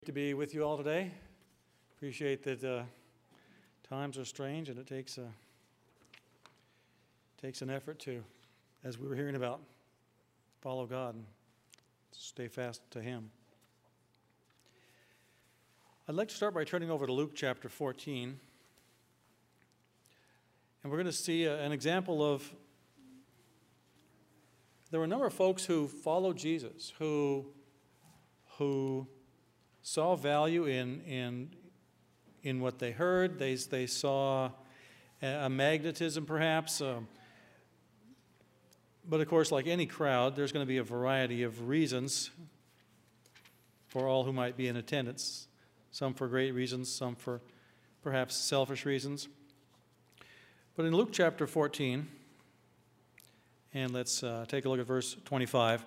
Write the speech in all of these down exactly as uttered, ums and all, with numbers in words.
To be with you all today. Appreciate that uh, times are strange and it takes a takes an effort to, as we were hearing about, follow God and stay fast to Him. I'd like to start by turning over to Luke chapter fourteen, and we're going to see a, an example of. There were a number of folks who followed Jesus, who who. saw value in in in what they heard. They they saw a magnetism, perhaps. Um, but of course, like any crowd, there's going to be a variety of reasons for all who might be in attendance. Some for great reasons, some for perhaps selfish reasons. But in Luke chapter fourteen, and let's uh, take a look at verse twenty-five.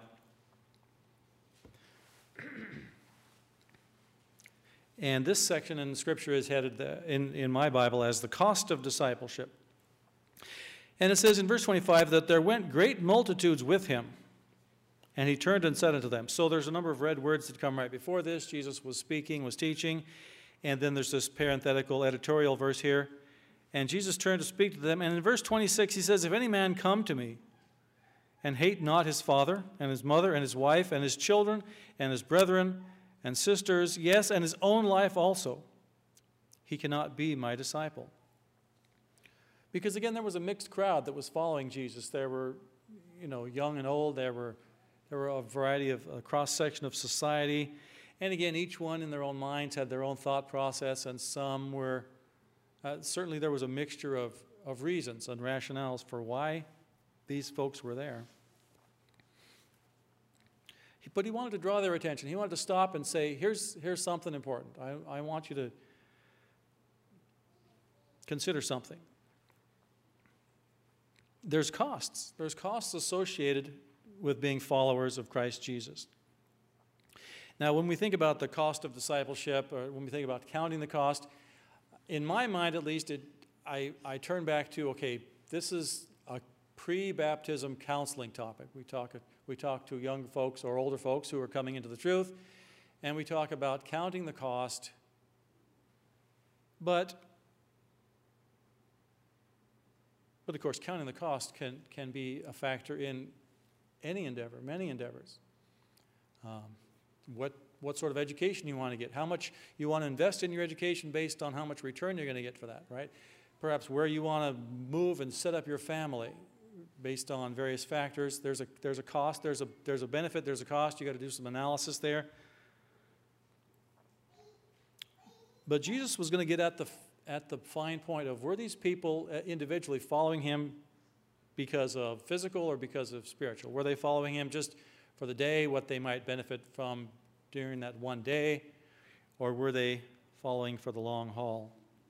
And this section in Scripture is headed in, in my Bible as the cost of discipleship. And it says in verse twenty-five that there went great multitudes with him, and he turned and said unto them. So there's a number of red words that come right before this. Jesus was speaking, was teaching, and then there's this parenthetical editorial verse here. And Jesus turned to speak to them, and in verse twenty-six he says, If any man come to me, and hate not his father, and his mother, and his wife, and his children, and his brethren, and sisters, yes, and his own life also, he cannot be my disciple. Because again, there was a mixed crowd that was following Jesus. There were, you know, young and old. There were, there were a variety of, a cross-section of society. And again, each one in their own minds had their own thought process, and some were, uh, certainly there was a mixture of, of reasons and rationales for why these folks were there. But he wanted to draw their attention. He wanted to stop and say, here's, here's something important. I, I want you to consider something. There's costs. There's costs associated with being followers of Christ Jesus. Now, when we think about the cost of discipleship, or when we think about counting the cost, in my mind at least, it, I, I turn back to, okay, this is a pre-baptism counseling topic. We talk We talk to young folks or older folks who are coming into the truth, and we talk about counting the cost. But, but of course, counting the cost can, can be a factor in any endeavor, many endeavors. Um, what, what sort of education you want to get, how much you want to invest in your education based on how much return you're going to get for that, right? Perhaps where you want to move and set up your family, based on various factors. There's a, there's a cost, there's a, there's a benefit, there's a cost. You've got to do some analysis there. But Jesus was going to get at the, at the fine point of, were these people individually following him because of physical or because of spiritual? Were they following him just for the day, what they might benefit from during that one day? Or were they following for the long haul?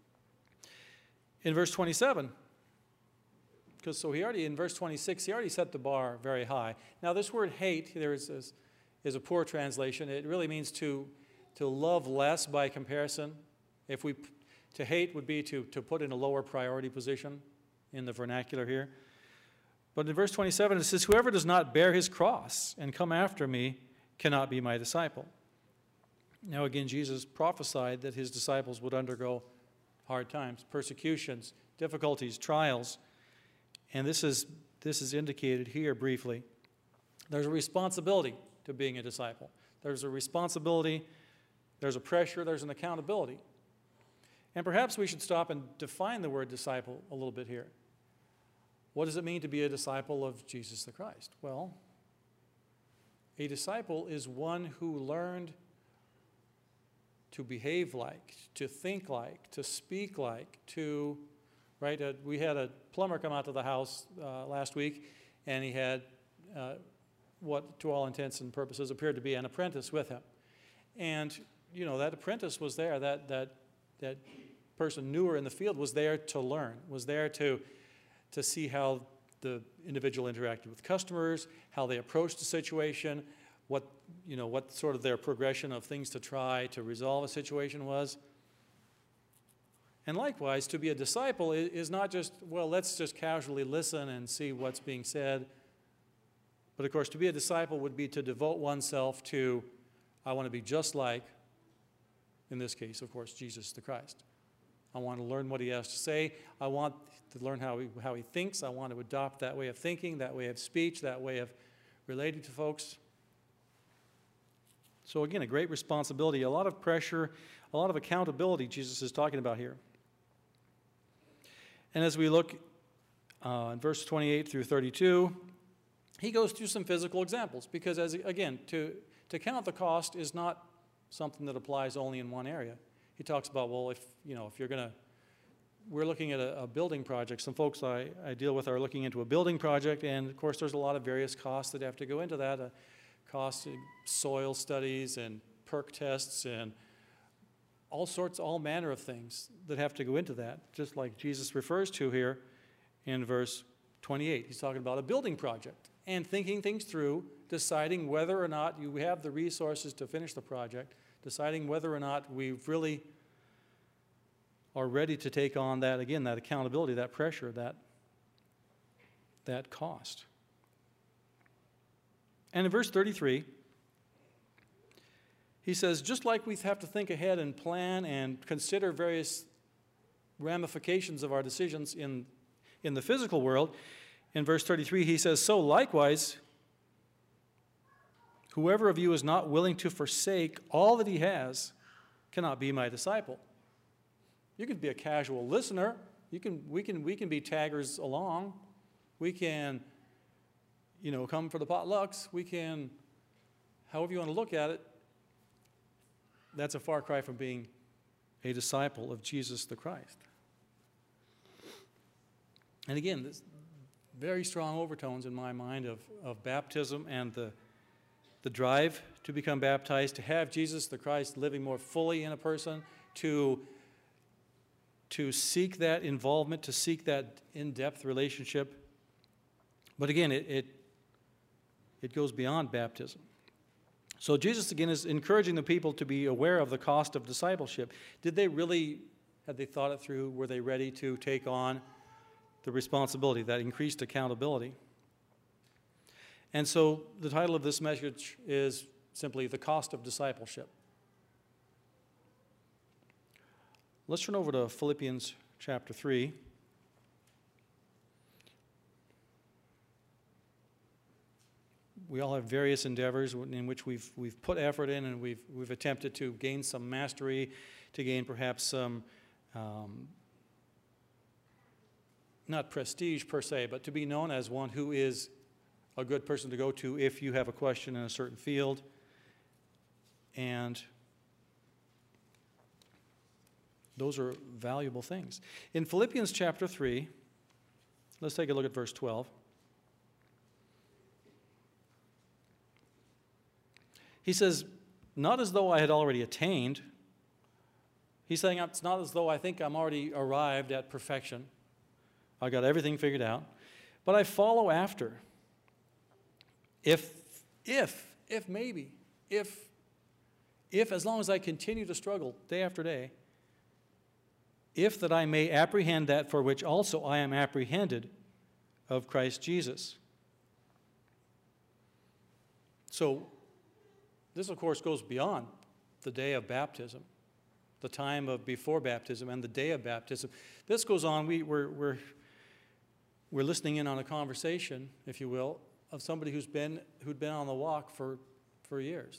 In verse twenty-seven, Because so he already, in verse twenty-six, he already set the bar very high. Now this word hate, there is, is, is a poor translation. It really means to, to love less by comparison. If we, to hate would be to, to put in a lower priority position in the vernacular here. But in verse twenty-seven it says, Whoever does not bear his cross and come after me cannot be my disciple. Now again, Jesus prophesied that his disciples would undergo hard times, persecutions, difficulties, trials. And this is, this is indicated here briefly. There's a responsibility to being a disciple. There's a responsibility, there's a pressure, there's an accountability. And perhaps we should stop and define the word disciple a little bit here. What does it mean to be a disciple of Jesus the Christ? Well, a disciple is one who learned to behave like, to think like, to speak like, to... Right, uh, we had a plumber come out to the house uh, last week, and he had uh, what, to all intents and purposes, appeared to be an apprentice with him. And, you know, that apprentice was there, that, that, that person newer in the field was there to learn, was there to, to see how the individual interacted with customers, how they approached the situation, what, you know, what sort of their progression of things to try to resolve a situation was. And likewise, to be a disciple is not just, well, let's just casually listen and see what's being said. But of course, to be a disciple would be to devote oneself to, I want to be just like In this case, of course, Jesus the Christ. I want to learn what he has to say. I want to learn how he, how he thinks. I want to adopt that way of thinking, that way of speech, that way of relating to folks. So again, a great responsibility, a lot of pressure, a lot of accountability Jesus is talking about here. And as we look uh, in verse twenty-eight through thirty-two, he goes through some physical examples because, as again, to, to count the cost is not something that applies only in one area. He talks about, well, if, you know, if you're going to, we're looking at a, a building project. Some folks I, I deal with are looking into a building project, and of course there's a lot of various costs that have to go into that. Uh, costs, soil studies and perk tests and all sorts, all manner of things that have to go into that, just like Jesus refers to here in verse twenty-eight. He's talking about a building project and thinking things through, deciding whether or not you have the resources to finish the project, deciding whether or not we really are ready to take on that, again, that accountability, that pressure, that, that cost. And in verse thirty-three, he says, just like we have to think ahead and plan and consider various ramifications of our decisions in, in the physical world, in verse thirty-three he says, so likewise, whoever of you is not willing to forsake all that he has cannot be my disciple. You could be a casual listener. You can, we can, we can be taggers along. We can, you know, come for the potlucks. We can, however you want to look at it, that's a far cry from being a disciple of Jesus the Christ. And again, there's very strong overtones in my mind of, of baptism and the, the drive to become baptized, to have Jesus the Christ living more fully in a person, to, to seek that involvement, to seek that in-depth relationship. But again, it, it, it goes beyond baptism. So Jesus, again, is encouraging the people to be aware of the cost of discipleship. Did they really, had they thought it through, were they ready to take on the responsibility, that increased accountability? And so the title of this message is simply The Cost of Discipleship. Let's turn over to Philippians chapter three. We all have various endeavors in which we've, we've put effort in, and we've, we've attempted to gain some mastery, to gain perhaps some, um, not prestige per se, but to be known as one who is a good person to go to if you have a question in a certain field. And those are valuable things. In Philippians chapter three, let's take a look at verse twelve. He says, not as though I had already attained. He's saying it's not as though I think I'm already arrived at perfection. I got everything figured out. But I follow after. If, if, if maybe, if, if as long as I continue to struggle day after day, if that I may apprehend that for which also I am apprehended of Christ Jesus. So, this, of course, goes beyond the day of baptism, the time of before baptism and the day of baptism. This goes on. We, we're, we're, we're listening in on a conversation, if you will, of somebody who's been, who'd been on the walk for, for years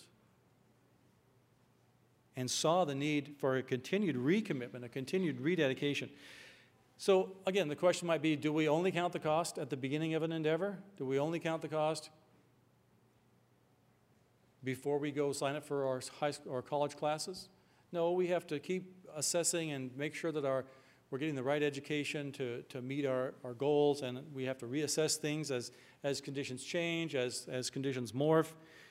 and saw the need for a continued recommitment, a continued rededication. So, again, the question might be, do we only count the cost at the beginning of an endeavor? Do we only count the cost before we go sign up for our high school or college classes? No, we have to keep assessing and make sure that our, we're getting the right education to, to meet our, our goals, and we have to reassess things as, as conditions change, as, as conditions morph.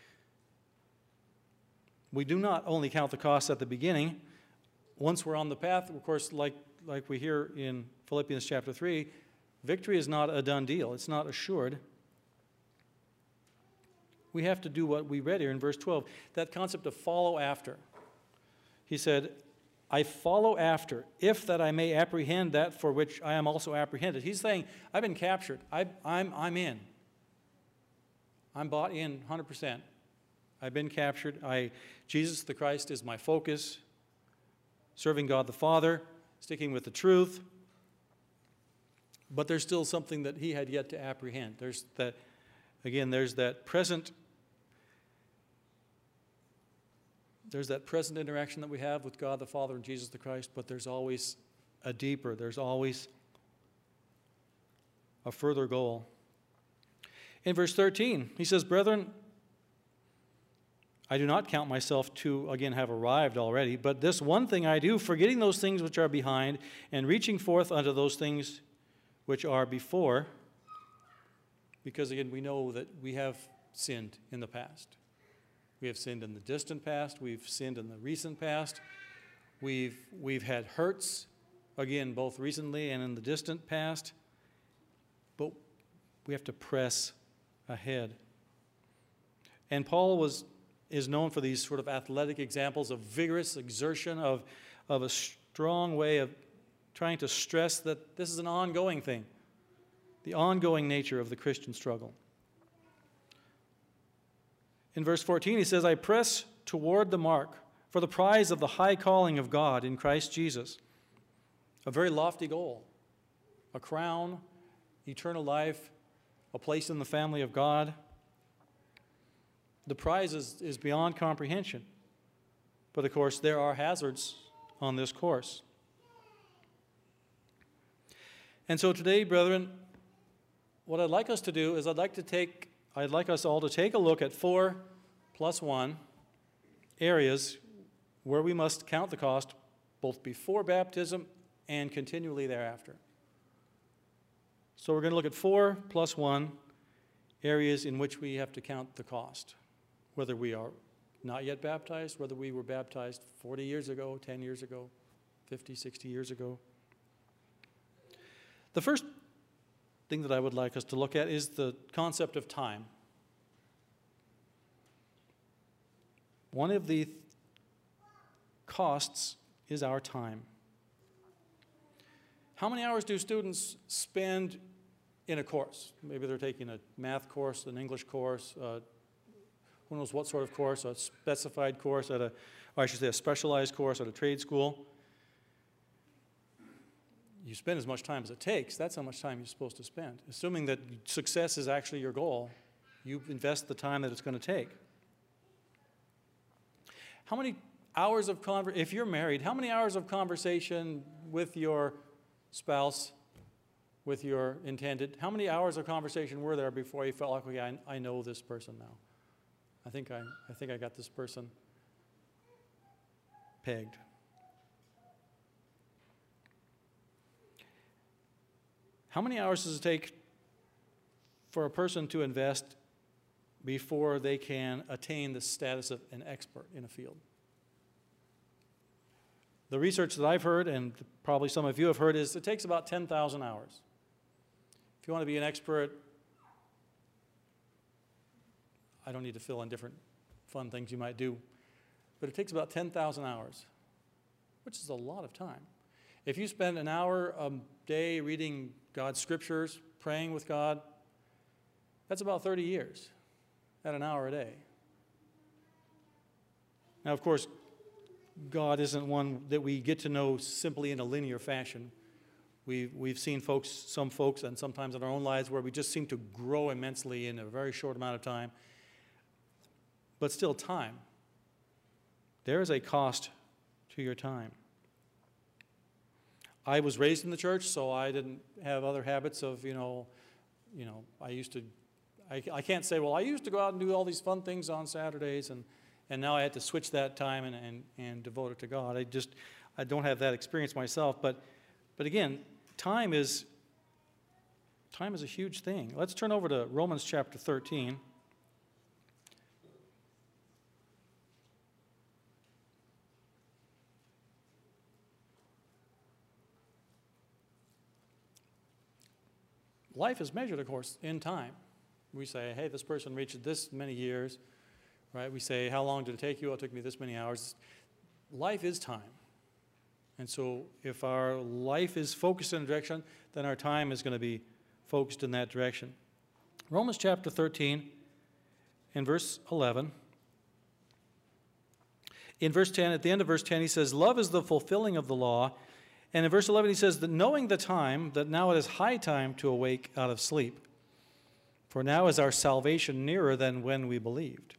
We do not only count the costs at the beginning. Once we're on the path, of course, like, like we hear in Philippians chapter three, victory is not a done deal. It's not assured. We have to do what we read here in verse twelve, that concept of follow after. He said, I follow after, if that I may apprehend that for which I am also apprehended. He's saying, I've been captured. I, I'm, I'm in. I'm bought in one hundred percent. I've been captured. I, Jesus the Christ is my focus. serving God the Father, sticking with the truth. But there's still something that he had yet to apprehend. There's that, again, there's that present, there's that present interaction that we have with God the Father and Jesus the Christ, but there's always a deeper, there's always a further goal. In verse thirteen, he says, "Brethren, I do not count myself to, again, have arrived already, but this one thing I do, forgetting those things which are behind, and reaching forth unto those things which are before," because, again, we know that we have sinned in the past. We have sinned in the distant past. We've sinned in the recent past. We've, we've had hurts, again, both recently and in the distant past. But we have to press ahead. And Paul was is known for these sort of athletic examples of vigorous exertion, of, of a strong way of trying to stress that this is an ongoing thing, the ongoing nature of the Christian struggle. In verse fourteen, he says, "I press toward the mark for the prize of the high calling of God in Christ Jesus." A very lofty goal, a crown, eternal life, a place in the family of God. The prize is, is beyond comprehension. But of course, there are hazards on this course. And so today, brethren, what I'd like us to do is I'd like to take, I'd like us all to take a look at four plus one areas where we must count the cost both before baptism and continually thereafter. So we're going to look at four plus one areas in which we have to count the cost. Whether we are not yet baptized, whether we were baptized forty years ago, ten years ago, fifty, sixty years ago. The first thing that I would like us to look at is the concept of time. One of the costs is our time. How many hours do students spend in a course? Maybe they're taking a math course, an English course, uh, who knows what sort of course, a specified course at a, or I should say a specialized course at a trade school. You spend as much time as it takes. That's how much time you're supposed to spend. Assuming that success is actually your goal, you invest the time that it's going to take. How many hours of conversation, if you're married, how many hours of conversation with your spouse, with your intended, how many hours of conversation were there before you felt like, okay, I, I know this person now? I think I, I think I got this person pegged. How many hours does it take for a person to invest before they can attain the status of an expert in a field? The research that I've heard, and probably some of you have heard, is it takes about ten thousand hours. If you want to be an expert, I don't need to fill in different fun things you might do, but it takes about ten thousand hours, which is a lot of time. If you spend an hour a day reading God's scriptures, praying with God, that's about thirty years at an hour a day. Now, of course, God isn't one that we get to know simply in a linear fashion. We've, we've seen folks, some folks, and sometimes in our own lives, where we just seem to grow immensely in a very short amount of time. But still, time. There is a cost to your time. I was raised in the church, so I didn't have other habits of, you know, you know, I used to, I, I can't say, well, I used to go out and do all these fun things on Saturdays, and, and now I had to switch that time and, and, and devote it to God. I just, I don't have that experience myself, but, but again, time is, time is a huge thing. Let's turn over to Romans chapter thirteen. Life is measured, of course, in time. We say, hey, this person reached this many years, right? We say, how long did it take you? Oh, it took me this many hours. Life is time. And so if our life is focused in a direction, then our time is going to be focused in that direction. Romans chapter thirteen and verse eleven. In verse ten, at the end of verse ten, he says, love is the fulfilling of the law. And in verse eleven, he says that knowing the time, that now it is high time to awake out of sleep. For now is our salvation nearer than when we believed.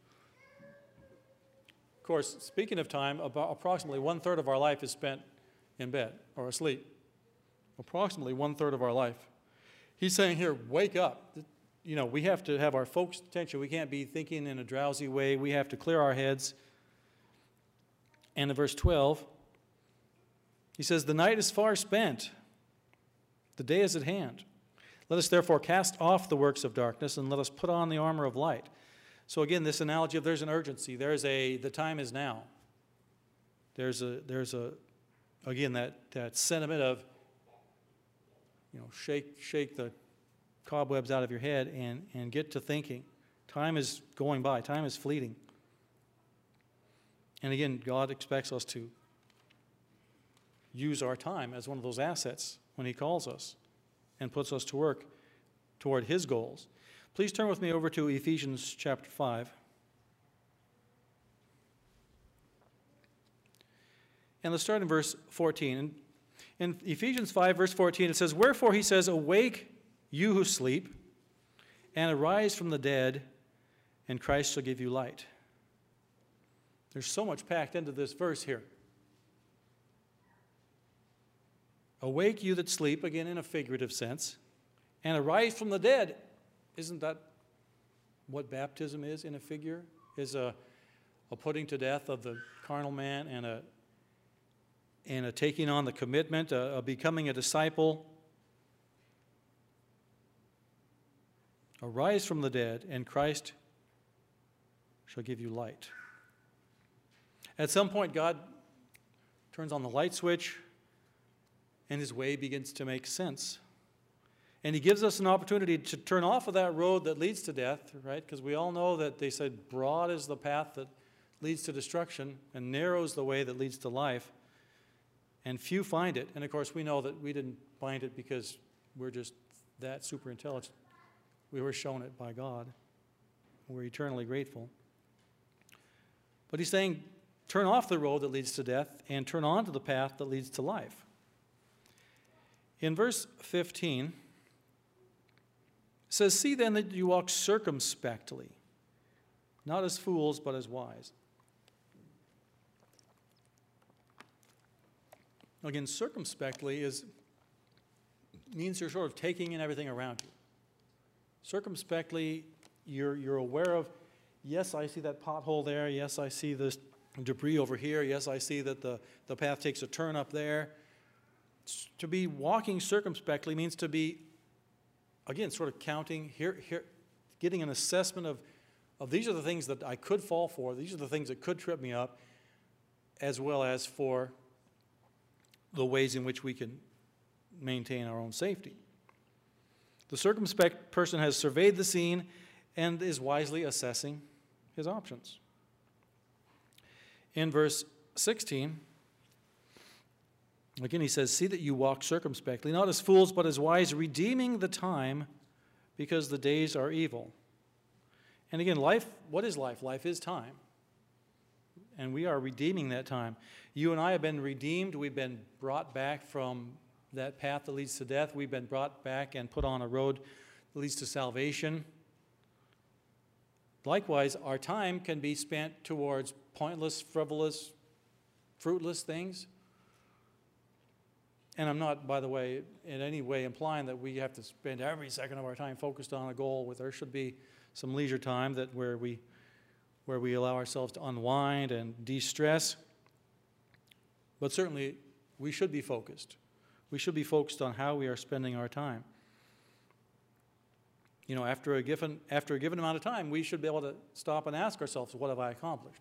Of course, speaking of time, about approximately one-third of our life is spent in bed or asleep. Approximately one-third of our life. He's saying here, wake up. You know, we have to have our focused attention. We can't be thinking in a drowsy way. We have to clear our heads. And in verse twelve, he says, the night is far spent. The day is at hand. Let us therefore cast off the works of darkness and let us put on the armor of light. So again, this analogy of there's an urgency. There's a, the time is now. There's a, there's a, again, that, that sentiment of, you know, shake, shake the cobwebs out of your head and, and get to thinking. Time is going by. Time is fleeting. And again, God expects us to use our time as one of those assets when he calls us and puts us to work toward his goals. Please turn with me over to Ephesians chapter five. And let's start in verse fourteen. In Ephesians five, verse fourteen, it says, wherefore he says, awake, you who sleep, and arise from the dead, and Christ shall give you light. There's so much packed into this verse here. Awake, you that sleep, again in a figurative sense, and arise from the dead. Isn't that what baptism is in a figure? Is a, a putting to death of the carnal man and a, and a taking on the commitment, a, a becoming a disciple. Arise from the dead, and Christ shall give you light. At some point, God turns on the light switch, and his way begins to make sense. And he gives us an opportunity to turn off of that road that leads to death, right? Because we all know that they said broad is the path that leads to destruction, and narrow is the way that leads to life. And few find it. And of course, we know that we didn't find it because we're just that super intelligent. We were shown it by God. We're eternally grateful. But he's saying, turn off the road that leads to death and turn on to the path that leads to life. In verse fifteen, it says, see then that you walk circumspectly, not as fools, but as wise. Again, circumspectly is means you're sort of taking in everything around you. Circumspectly, you're, you're aware of, yes, I see that pothole there. Yes, I see this debris over here. Yes, I see that the, the path takes a turn up there. To be walking circumspectly means to be, again, sort of counting, here, here, getting an assessment of, of these are the things that I could fall for. These are the things that could trip me up, as well as for the ways in which we can maintain our own safety. The circumspect person has surveyed the scene and is wisely assessing his options. In verse sixteen, again he says, see that you walk circumspectly, not as fools, but as wise, redeeming the time, because the days are evil. And again, life, what is life? Life is time. And we are redeeming that time. You and I have been redeemed. We've been brought back from that path that leads to death. We've been brought back and put on a road that leads to salvation. Likewise, our time can be spent towards pointless, frivolous, fruitless things. And I'm not, by the way, in any way implying that we have to spend every second of our time focused on a goal. There should be some leisure time that where we where we allow ourselves to unwind and de-stress. But certainly, we should be focused. We should be focused on how we are spending our time. You know, after a given, after a given amount of time, we should be able to stop and ask ourselves, what have I accomplished?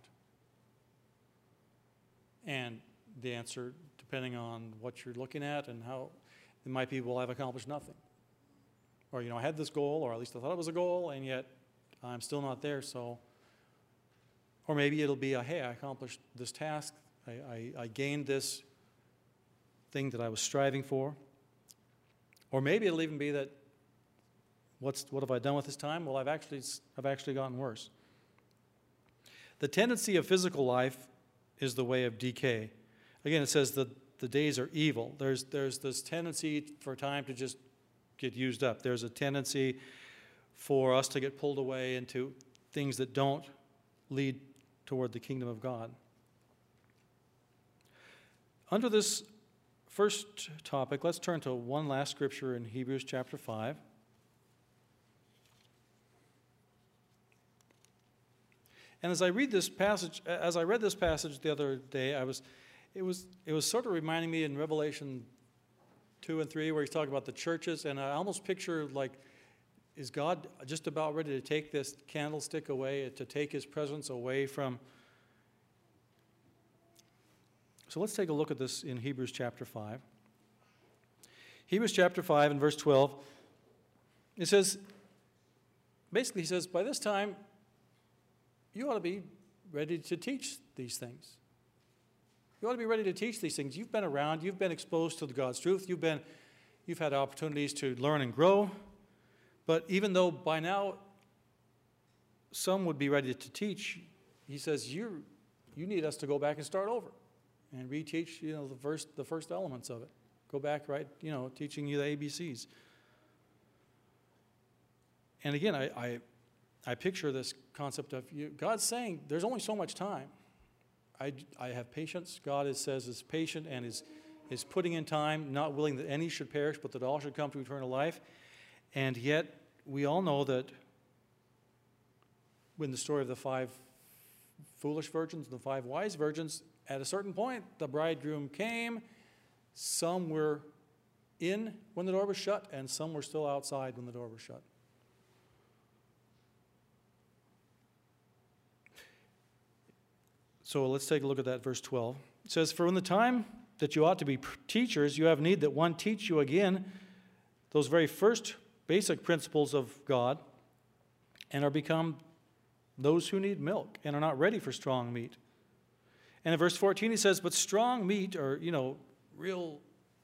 And the answer, depending on what you're looking at and how, it might be, well, I've accomplished nothing. Or, you know, I had this goal, or at least I thought it was a goal, and yet I'm still not there, so. Or maybe it'll be, a, hey, I accomplished this task. I, I, I gained this thing that I was striving for. Or maybe it'll even be that, what's, what have I done with this time? Well, I've actually, I've actually gotten worse. The tendency of physical life is the way of decay. Again, it says that the days are evil. There's, there's this tendency for time to just get used up. There's a tendency for us to get pulled away into things that don't lead toward the kingdom of God. Under this first topic, let's turn to one last scripture in Hebrews chapter five. And as I read this passage, as I read this passage the other day, I was, it was, it was sort of reminding me in Revelation two and three, where he's talking about the churches, and I almost picture like, is God just about ready to take this candlestick away, to take his presence away from? So let's take a look at this in Hebrews chapter five. Hebrews chapter five and verse twelve, it says, basically he says, by this time, you ought to be ready to teach these things. You ought to be ready to teach these things. You've been around. You've been exposed to God's truth. You've been, you've had opportunities to learn and grow. But even though by now some would be ready to teach, he says, you you need us to go back and start over and reteach, you know, the first, the first elements of it. Go back, right, you know, teaching you the A B Cs. And again, I... I I picture this concept of you, God's saying there's only so much time. I, I have patience. God is, says is patient and is, is putting in time, not willing that any should perish, but that all should come to eternal life. And yet, we all know that when the story of the five foolish virgins and the five wise virgins, at a certain point, the bridegroom came. Some were in when the door was shut, and some were still outside when the door was shut. So let's take a look at that, verse twelve. It says, for in the time that you ought to be teachers, you have need that one teach you again those very first basic principles of God, and are become those who need milk and are not ready for strong meat. And in verse fourteen he says, but strong meat, or, you know, real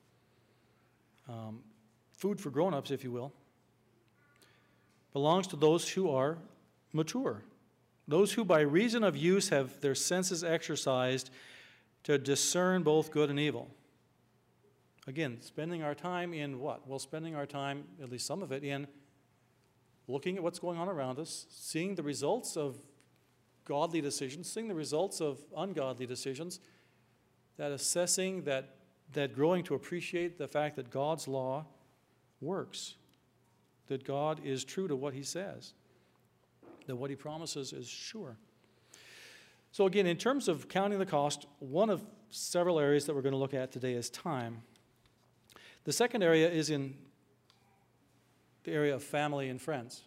um, food for grown-ups, if you will, belongs to those who are mature. Those who by reason of use have their senses exercised to discern both good and evil. Again, spending our time in what? Well, spending our time, at least some of it, in looking at what's going on around us, seeing the results of godly decisions, seeing the results of ungodly decisions, that assessing, that, that growing to appreciate the fact that God's law works, that God is true to what he says, that what he promises is sure. So again, in terms of counting the cost, one of several areas that we're going to look at today is time. The second area is in the area of family and friends.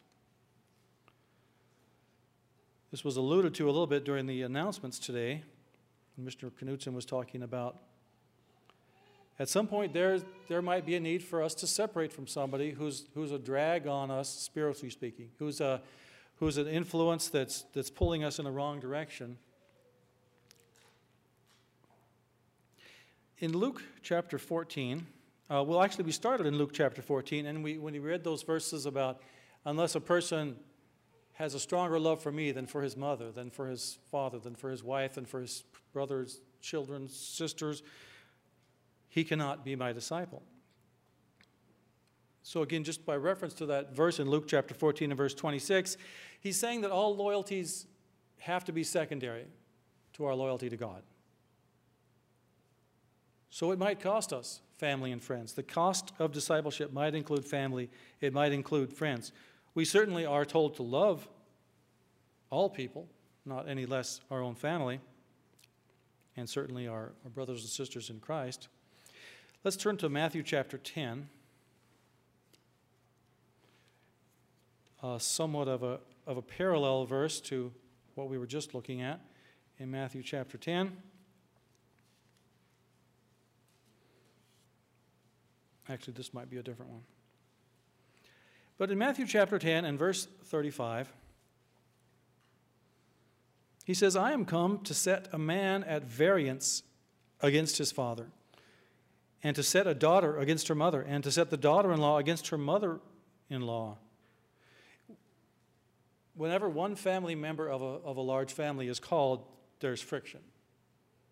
This was alluded to a little bit during the announcements today. Mister Knudsen was talking about at some point there, there might be a need for us to separate from somebody who's, who's a drag on us, spiritually speaking, who's a who's an influence that's, that's pulling us in the wrong direction. In Luke chapter fourteen, uh, well, actually, we started in Luke chapter fourteen, and we, when we read those verses about, unless a person has a stronger love for me than for his mother, than for his father, than for his wife, than for his brothers, children, sisters, he cannot be my disciple. So again, just by reference to that verse in Luke chapter fourteen and verse twenty-six, he's saying that all loyalties have to be secondary to our loyalty to God. So it might cost us family and friends. The cost of discipleship might include family. It might include friends. We certainly are told to love all people, not any less our own family, and certainly our, our brothers and sisters in Christ. Let's turn to Matthew chapter ten. Uh, somewhat of a, of a parallel verse to what we were just looking at in Matthew chapter ten. Actually, this might be a different one. But in Matthew chapter ten and verse thirty-five, he says, I am come to set a man at variance against his father, and to set a daughter against her mother, and to set the daughter-in-law against her mother-in-law. Whenever one family member of a, of a large family is called, there's friction.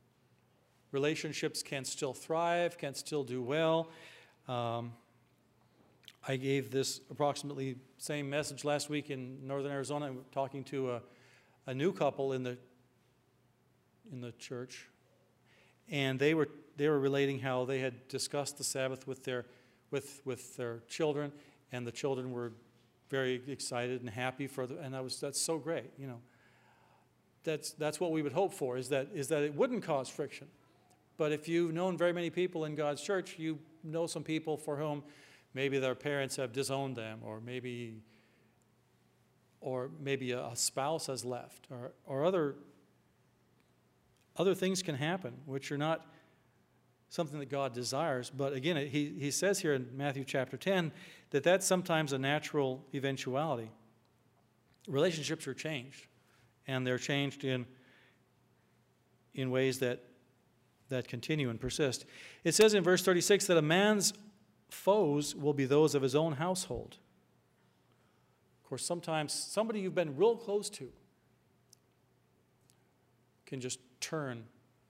relationships can still thrive, can still do well. Um, I gave this approximately same message last week in northern Arizona. I'm talking to a, a new couple in the in the church, and they were they were relating how they had discussed the Sabbath with their with with their children, and the children were very excited and happy for the, and I was that's so great, you know. That's that's what we would hope for, is that is that it wouldn't cause friction. But if you've known very many people in God's church, you know some people for whom maybe their parents have disowned them, or maybe or maybe a, a spouse has left, or or other other things can happen which are not something that God desires. But again, he, he says here in Matthew chapter ten that that's sometimes a natural eventuality. Relationships are changed, and they're changed in, in ways that, that continue and persist. It says in verse thirty-six that a man's foes will be those of his own household. Of course, sometimes somebody you've been real close to can just turn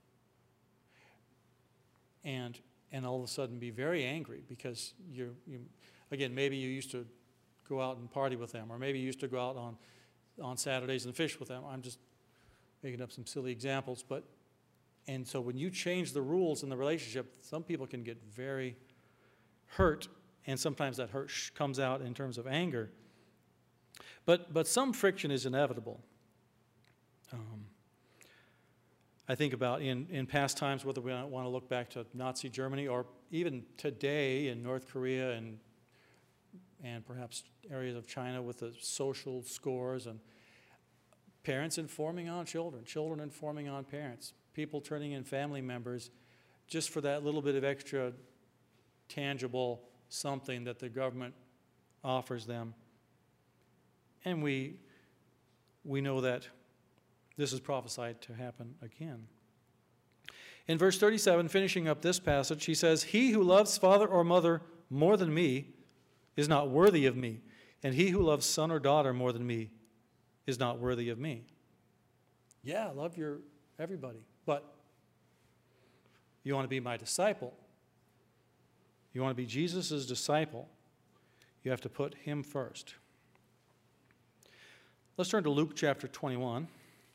and and all of a sudden be very angry because you you again, maybe you used to go out and party with them, or maybe you used to go out on on Saturdays and fish with them. I'm just making up some silly examples, but and so when you change the rules in the relationship, some people can get very hurt, and sometimes that hurt comes out in terms of anger. But but some friction is inevitable. Um, I think about in, in past times, whether we want to look back to Nazi Germany or even today in North Korea and and perhaps areas of China with the social scores and parents informing on children, children informing on parents, people turning in family members just for that little bit of extra tangible something that the government offers them. And we we know that this is prophesied to happen again. In verse thirty-seven, finishing up this passage, he says, "He who loves father or mother more than me is not worthy of me, and he who loves son or daughter more than me is not worthy of me." Yeah, love your everybody, but you want to be my disciple. You want to be Jesus' disciple. You have to put him first. Let's turn to Luke chapter twenty-one.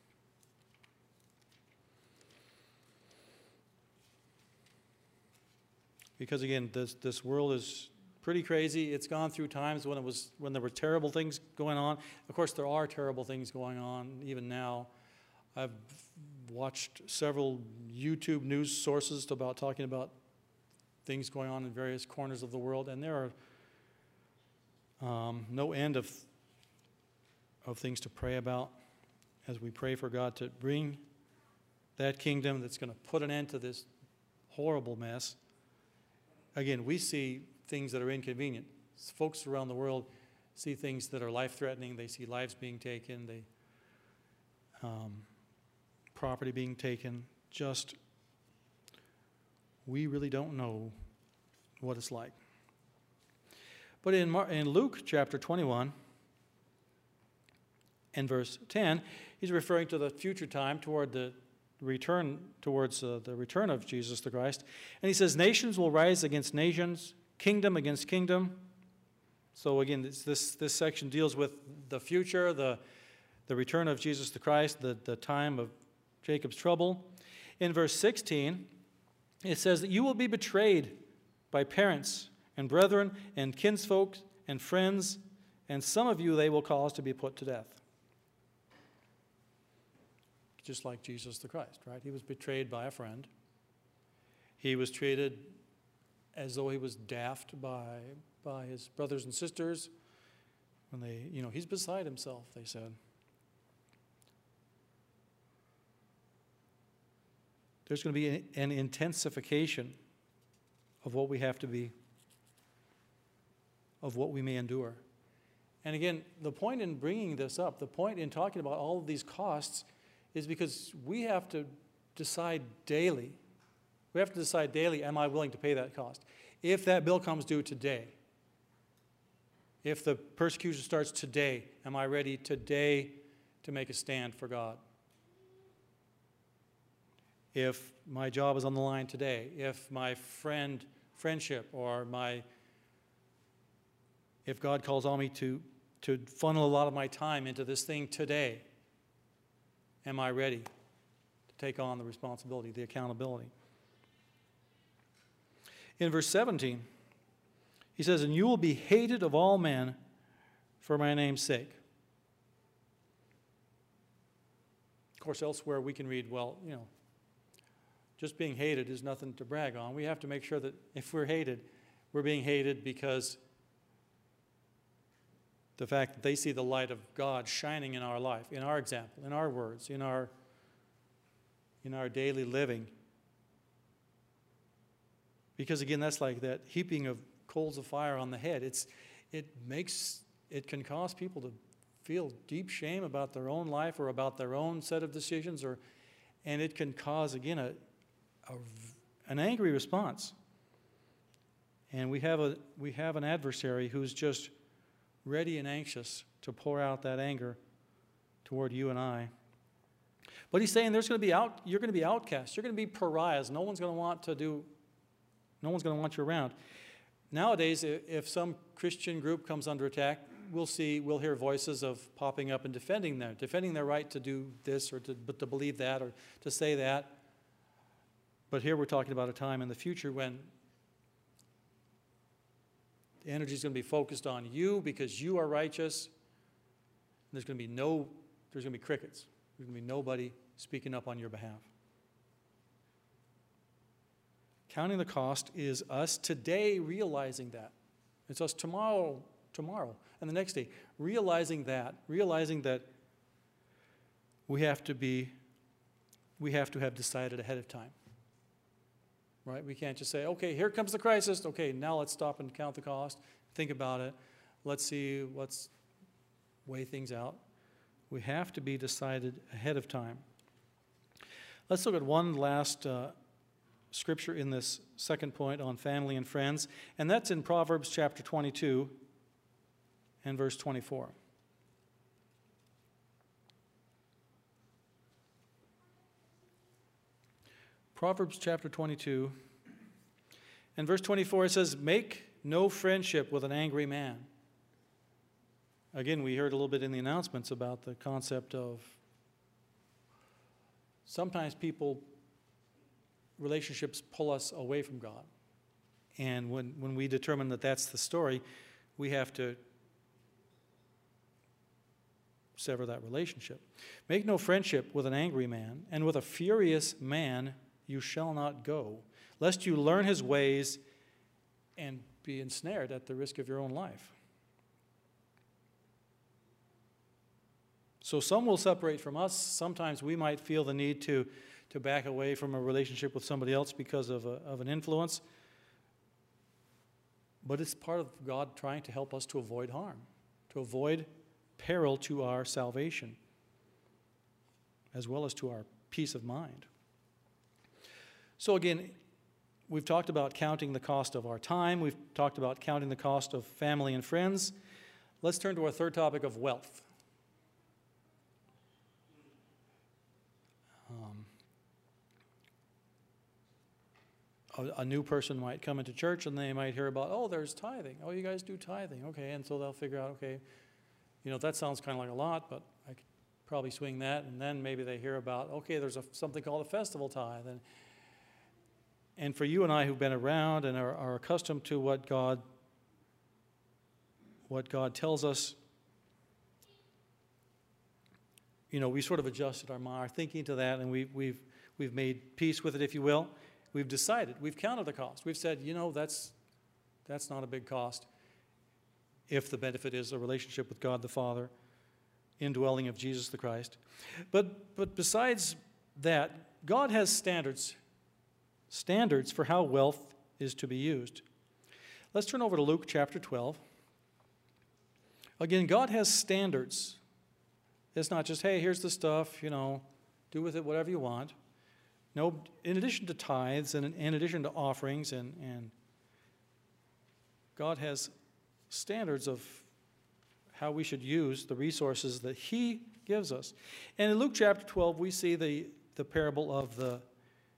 Because again, this this world is pretty crazy. It's gone through times when it was when there were terrible things going on. Of course, there are terrible things going on even now. I've watched several YouTube news sources about talking about things going on in various corners of the world, and there are um, no end of of things to pray about as we pray for God to bring that kingdom that's going to put an end to this horrible mess. Again, we see things that are inconvenient. Folks around the world see things that are life-threatening. They see lives being taken, they, um, property being taken. Just, we really don't know what it's like. But in, Mar- in Luke chapter twenty-one and verse ten, he's referring to the future time toward the return towards uh, the return of Jesus the Christ. And he says, nations will rise against nations, kingdom against kingdom. So again, this this, this section deals with the future, the, the return of Jesus the Christ, the, the time of Jacob's trouble. In verse sixteen, it says that you will be betrayed by parents and brethren and kinsfolk and friends, and some of you they will cause to be put to death. Just like Jesus the Christ, right? He was betrayed by a friend. He was treated as though he was daft by, by his brothers and sisters. When they, you know, he's beside himself, they said. There's going to be an intensification of what we have to be, of what we may endure. And again, the point in bringing this up, the point in talking about all of these costs is because we have to decide daily. We have to decide daily, am I willing to pay that cost? If that bill comes due today, if the persecution starts today, am I ready today to make a stand for God? if my job is on the line today, if my friend, friendship, or my, if God calls on me to, to funnel a lot of my time into this thing today, am I ready to take on the responsibility, the accountability? In verse seventeen, he says, and you will be hated of all men for my name's sake. Of course, elsewhere we can read, well, you know, just being hated is nothing to brag on. We have to make sure that if we're hated, we're being hated because the fact that they see the light of God shining in our life, in our example, in our words, in our, in our daily living. Because again, that's like that heaping of coals of fire on the head. It's, it makes, it can cause people to feel deep shame about their own life or about their own set of decisions, or, and it can cause, again, a, a, an angry response. And we have, a, we have an adversary who's just ready and anxious to pour out that anger toward you and I. But he's saying there's going to be out, you're going to be outcasts. You're going to be pariahs. No one's going to want to do, no one's going to want you around. Nowadays, if some Christian group comes under attack, we'll see, we'll hear voices of popping up and defending them, defending their right to do this or to, but to believe that or to say that. But here we're talking about a time in the future when the energy is going to be focused on you because you are righteous. There's going to be no, there's going to be crickets. There's going to be nobody speaking up on your behalf. Counting the cost is us today realizing that. It's us tomorrow, tomorrow, and the next day, realizing that, realizing that we have to be, we have to have decided ahead of time. Right? We can't just say, okay, here comes the crisis. Okay, now let's stop and count the cost. Think about it. Let's see, let's weigh things out. We have to be decided ahead of time. Let's look at one last uh, scripture in this second point on family and friends, and that's in Proverbs chapter twenty-two and verse twenty-four. Proverbs chapter twenty-two and verse twenty-four, it says, make no friendship with an angry man. Again, we heard a little bit in the announcements about the concept of sometimes people, relationships pull us away from God. And when, when we determine that that's the story, we have to sever that relationship. Make no friendship with an angry man, and with a furious man you shall not go, lest you learn his ways and be ensnared at the risk of your own life. So some will separate from us. Sometimes we might feel the need to, to back away from a relationship with somebody else because of, a, of an influence. But it's part of God trying to help us to avoid harm, to avoid peril to our salvation, as well as to our peace of mind. So again, we've talked about counting the cost of our time. We've talked about counting the cost of family and friends. Let's turn to our third topic of wealth. Um, a, a new person might come into church and they might hear about, oh, there's tithing. Oh, you guys do tithing. Okay, and so they'll figure out, okay, you know, that sounds kind of like a lot, but I could probably swing that. And then maybe they hear about, okay, there's a, something called a festival tithe. And And for you and I who've been around and are, are accustomed to what God, what God tells us, you know, we sort of adjusted our, our thinking to that, and we, we've, we've made peace with it, if you will. We've decided, we've counted the cost. We've said, you know, that's, that's not a big cost if the benefit is a relationship with God the Father, indwelling of Jesus the Christ. But, but besides that, God has standards standards for how wealth is to be used. Let's turn over to Luke chapter twelve. Again, God has standards. It's not just, hey, here's the stuff, you know, do with it whatever you want. No, in addition to tithes and in addition to offerings, and, and God has standards of how we should use the resources that He gives us. And in Luke chapter twelve, we see the, the parable of the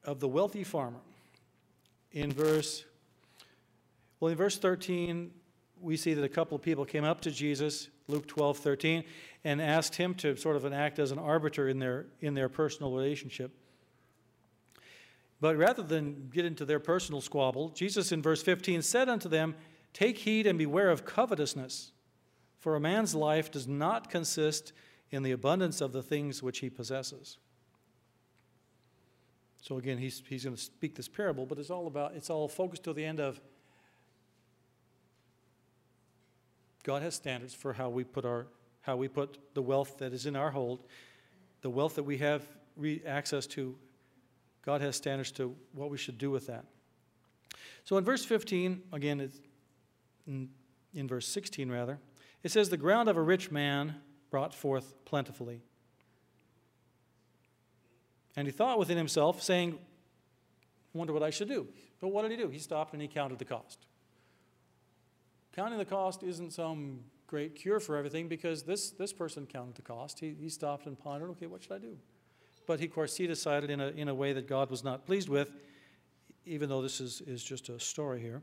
of the wealthy farmer. In verse, well, in verse thirteen, we see that a couple of people came up to Jesus, Luke twelve thirteen, and asked him to sort of act as an arbiter in their, in their personal relationship. But rather than get into their personal squabble, Jesus in verse fifteen said unto them, "Take heed and beware of covetousness, for a man's life does not consist in the abundance of the things which he possesses." So again, he's, he's going to speak this parable, but it's all about, it's all focused to the end of God has standards for how we put our, how we put the wealth that is in our hold, the wealth that we have re- access to. God has standards to what we should do with that. So in verse fifteen, again, it's in, in verse sixteen rather, it says, "The ground of a rich man brought forth plentifully. And he thought within himself, saying, I wonder what I should do." But what did he do? He stopped and he counted the cost. Counting the cost isn't some great cure for everything, because this, this person counted the cost. He, he stopped and pondered, okay, what should I do? But he, of course, he decided in a, in a way that God was not pleased with, even though this is, is just a story here.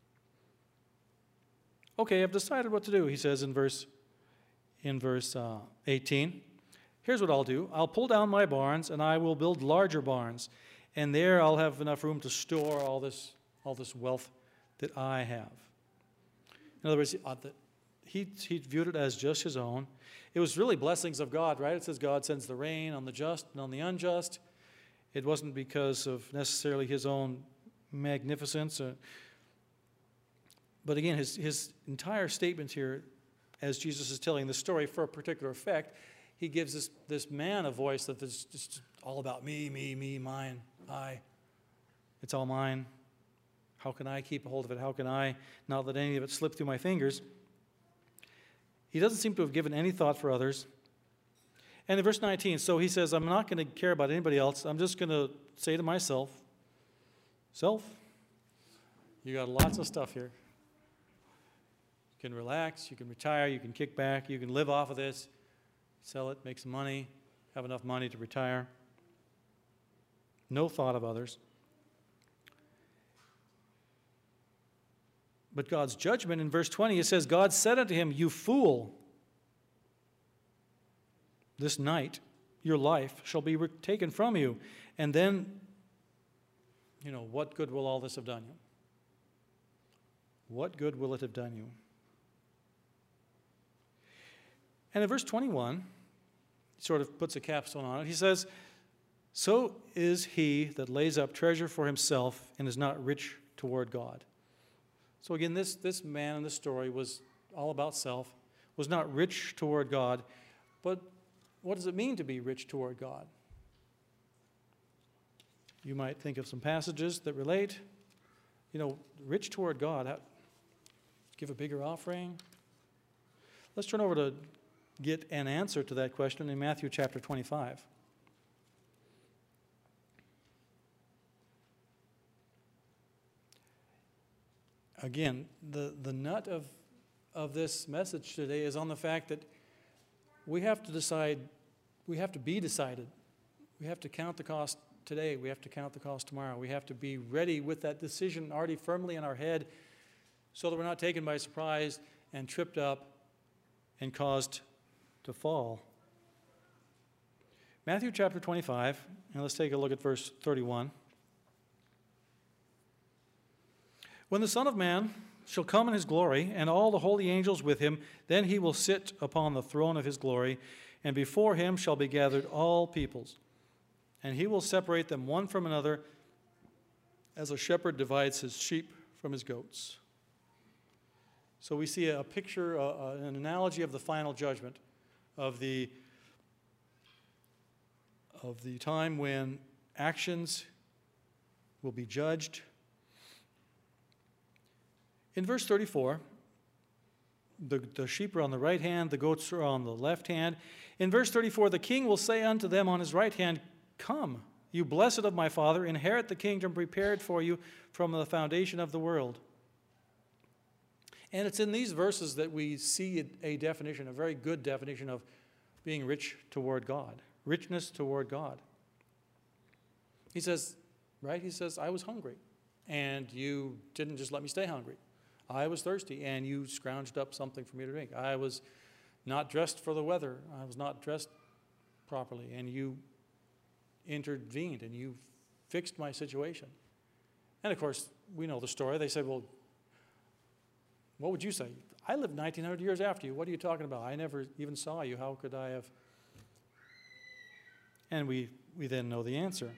Okay, I've decided what to do, he says in verse, in verse uh, eighteen. "Here's what I'll do. I'll pull down my barns, and I will build larger barns. And there I'll have enough room to store all this, all this wealth that I have." In other words, he, he viewed it as just his own. It was really blessings of God, right? It says God sends the rain on the just and on the unjust. It wasn't because of necessarily his own magnificence. Uh, but again, his, his entire statement here, as Jesus is telling the story for a particular effect, he gives this, this man a voice that is just all about me, me, me, mine, I. It's all mine. How can I keep a hold of it? How can I not let any of it slip through my fingers? He doesn't seem to have given any thought for others. And in verse nineteen, so he says, I'm not going to care about anybody else. I'm just going to say to myself, self, you got lots of stuff here. You can relax, you can retire, you can kick back, you can live off of this. Sell it, make some money, have enough money to retire. No thought of others. But God's judgment in verse twenty, it says, God said unto him, "You fool, this night your life shall be taken from you." And then, you know, what good will all this have done you? What good will it have done you? And in verse twenty-one, he sort of puts a capstone on it. He says, "So is he that lays up treasure for himself and is not rich toward God." So again, this, this man in the story was all about self, was not rich toward God. But what does it mean to be rich toward God? You might think of some passages that relate. You know, rich toward God, how, give a bigger offering. Let's turn over to get an answer to that question in Matthew chapter twenty-five. Again, the, the nut of, of this message today is on the fact that we have to decide, we have to be decided. We have to count the cost today. We have to count the cost tomorrow. We have to be ready with that decision already firmly in our head so that we're not taken by surprise and tripped up and caused to fall. Matthew chapter twenty-five, and let's take a look at verse thirty-one. "When the Son of Man shall come in his glory, and all the holy angels with him, then he will sit upon the throne of his glory, and before him shall be gathered all peoples. And he will separate them one from another, as a shepherd divides his sheep from his goats." So we see a picture, uh, an analogy of the final judgment, of the, of the time when actions will be judged. In verse thirty-four, the, the sheep are on the right hand, the goats are on the left hand. In verse thirty-four, the king will say unto them on his right hand, "Come, you blessed of my Father, inherit the kingdom prepared for you from the foundation of the world." And it's in these verses that we see a definition, a very good definition of being rich toward God, richness toward God. He says, right? He says, I was hungry, and you didn't just let me stay hungry. I was thirsty, and you scrounged up something for me to drink. I was not dressed for the weather. I was not dressed properly, and you intervened, and you fixed my situation. And of course, we know the story. They said, well, what would you say? I lived nineteen hundred years after you. What are you talking about? I never even saw you. How could I have? And we, we then know the answer.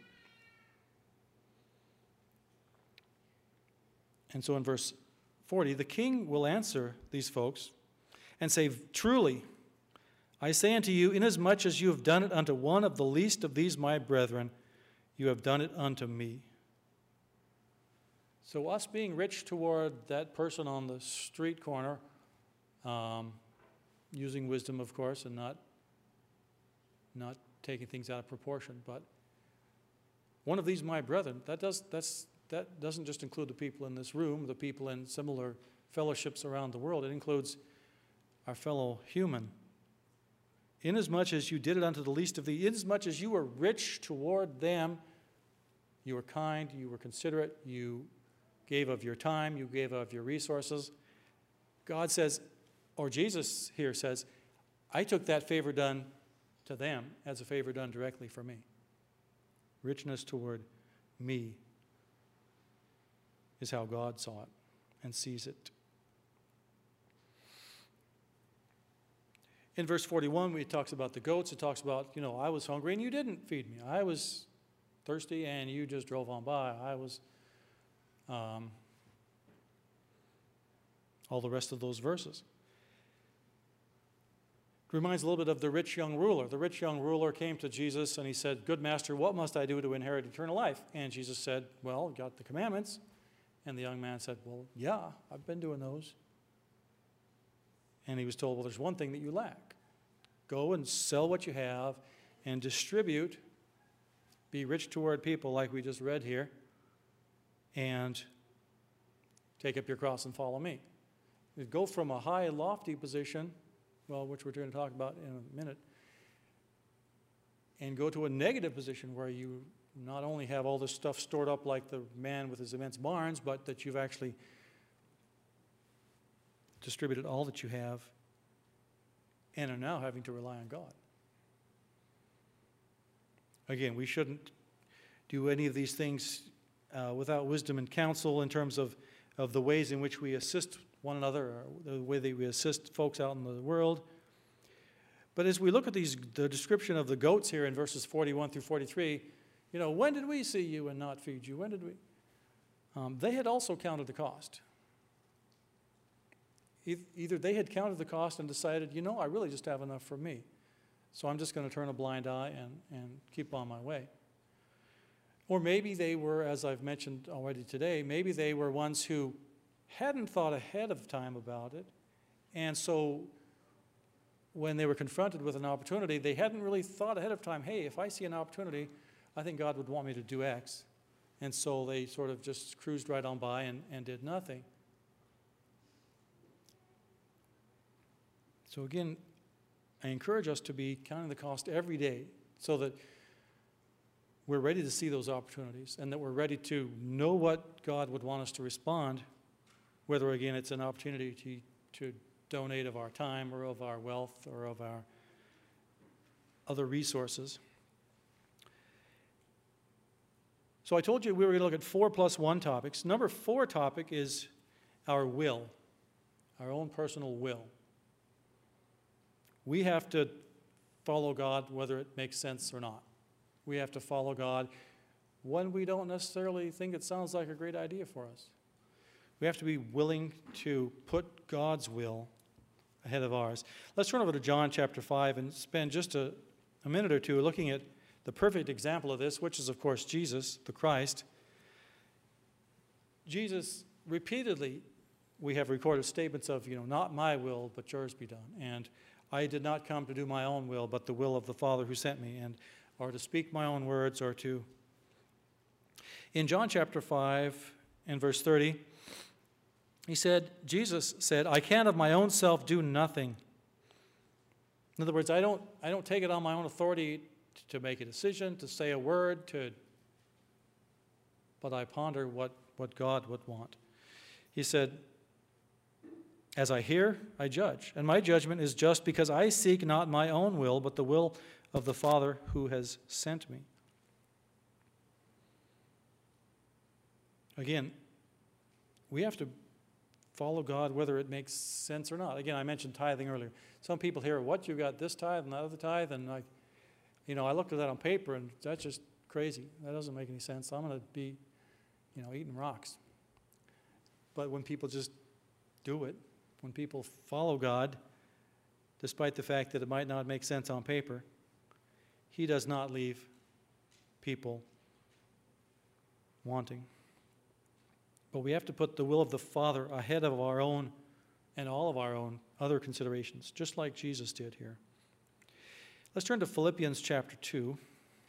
And so in verse forty, the king will answer these folks and say, truly, I say unto you, inasmuch as you have done it unto one of the least of these my brethren, you have done it unto me. So us being rich toward that person on the street corner, um, using wisdom, of course, and not, not taking things out of proportion, but one of these my brethren, that, does, that's, that doesn't just include the people in this room, the people in similar fellowships around the world. It includes our fellow human. Inasmuch as you did it unto the least of these, inasmuch as you were rich toward them, you were kind, you were considerate, you gave of your time, you gave of your resources. God says, or Jesus here says, I took that favor done to them as a favor done directly for me. Richness toward me is how God saw it and sees it. In verse forty-one, it talks about the goats. It talks about, you know, I was hungry and you didn't feed me. I was thirsty and you just drove on by. I was, um, all the rest of those verses. It reminds a little bit of the rich young ruler. The rich young ruler came to Jesus and he said, good master, what must I do to inherit eternal life? And Jesus said, well, got the commandments. And the young man said, well, yeah, I've been doing those. And he was told, well, there's one thing that you lack. Go and sell what you have and distribute. Be rich toward people like we just read here. And take up your cross and follow me. You go from a high, lofty position, well, which we're going to talk about in a minute, and go to a negative position where you not only have all this stuff stored up like the man with his immense barns, but that you've actually distributed all that you have and are now having to rely on God. Again, we shouldn't do any of these things uh, without wisdom and counsel in terms of, of the ways in which we assist one another, or the way that we assist folks out in the world. But as we look at these, the description of the goats here in verses forty-one through forty-three, you know, when did we see you and not feed you? When did we? Um, they had also counted the cost. Either they had counted the cost and decided, you know, I really just have enough for me. So I'm just going to turn a blind eye and, and keep on my way. Or maybe they were, as I've mentioned already today, maybe they were ones who hadn't thought ahead of time about it. And so when they were confronted with an opportunity, they hadn't really thought ahead of time, hey, if I see an opportunity, I think God would want me to do X. And so they sort of just cruised right on by and, and did nothing. So again, I encourage us to be counting the cost every day so that we're ready to see those opportunities and that we're ready to know what God would want us to respond, whether, again, it's an opportunity to, to donate of our time or of our wealth or of our other resources. So I told you we were going to look at four plus one topics. Number four topic is our will, our own personal will. We have to follow God whether it makes sense or not. We have to follow God when we don't necessarily think it sounds like a great idea for us. We have to be willing to put God's will ahead of ours. Let's turn over to John chapter five and spend just a, a minute or two looking at the perfect example of this, which is, of course, Jesus, the Christ. Jesus, repeatedly, we have recorded statements of, you know, not my will, but yours be done. And I did not come to do my own will, but the will of the Father who sent me, and or to speak my own words, or to... In John chapter five and verse thirty, he said, Jesus said, I can of my own self do nothing. In other words, I don't, I don't take it on my own authority to make a decision, to say a word, to but I ponder what, what God would want. He said, as I hear, I judge, and my judgment is just because I seek not my own will, but the will of the Father who has sent me. Again, we have to follow God whether it makes sense or not. Again, I mentioned tithing earlier. Some people hear, what, you got this tithe and that other tithe, and I, you know, I looked at that on paper, and that's just crazy. That doesn't make any sense. I'm going to be, you know, eating rocks. But when people just do it, when people follow God, despite the fact that it might not make sense on paper, He does not leave people wanting. But we have to put the will of the Father ahead of our own and all of our own other considerations, just like Jesus did here. Let's turn to Philippians chapter two.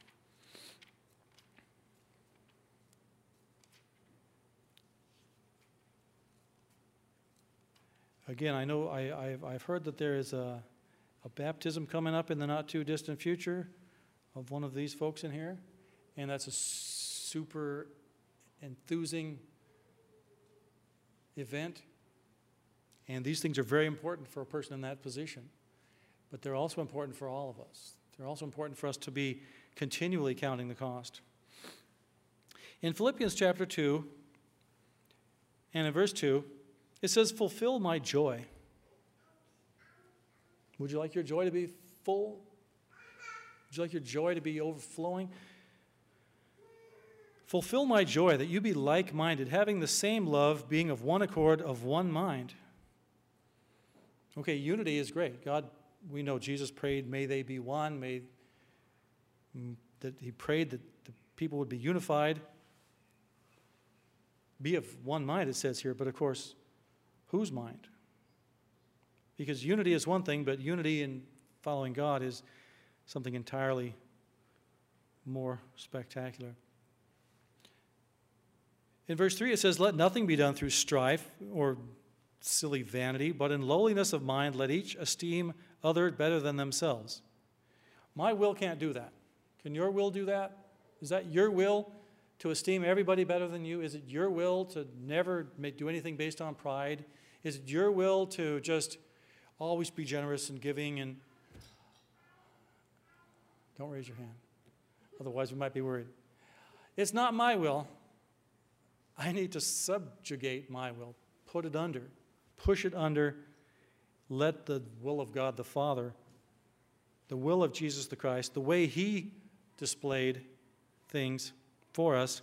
Again, I know I, I've, I've heard that there is a, a baptism coming up in the not-too-distant future of one of these folks in here, and that's a super enthusing event. And these things are very important for a person in that position, but they're also important for all of us. They're also important for us to be continually counting the cost. In Philippians chapter two, and in verse two, it says, fulfill my joy. Would you like your joy to be full? Would you like your joy to be overflowing? Fulfill my joy, that you be like-minded, having the same love, being of one accord, of one mind. Okay, unity is great. God, we know Jesus prayed, may they be one, may that he prayed that the people would be unified. Be of one mind, it says here, but of course, whose mind? Because unity is one thing, but unity in following God is something entirely more spectacular. In verse three, it says, let nothing be done through strife or silly vanity, but in lowliness of mind, let each esteem other better than themselves. My will can't do that. Can your will do that? Is that your will, to esteem everybody better than you? Is it your will to never make, do anything based on pride? Is it your will to just always be generous and giving? And don't raise your hand. Otherwise, we might be worried. It's not my will. I need to subjugate my will, put it under, push it under, let the will of God the Father, the will of Jesus the Christ, the way He displayed things for us.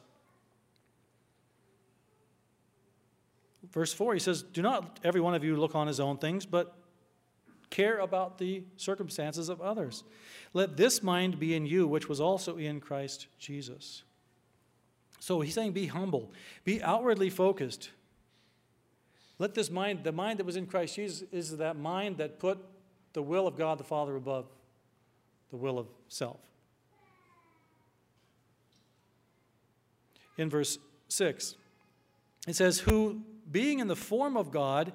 Verse four, he says, do not every one of you look on his own things, but care about the circumstances of others. Let this mind be in you, which was also in Christ Jesus. So he's saying be humble, be outwardly focused. Let this mind, the mind that was in Christ Jesus, is that mind that put the will of God the Father above the will of self. In verse six, it says, who, being in the form of God,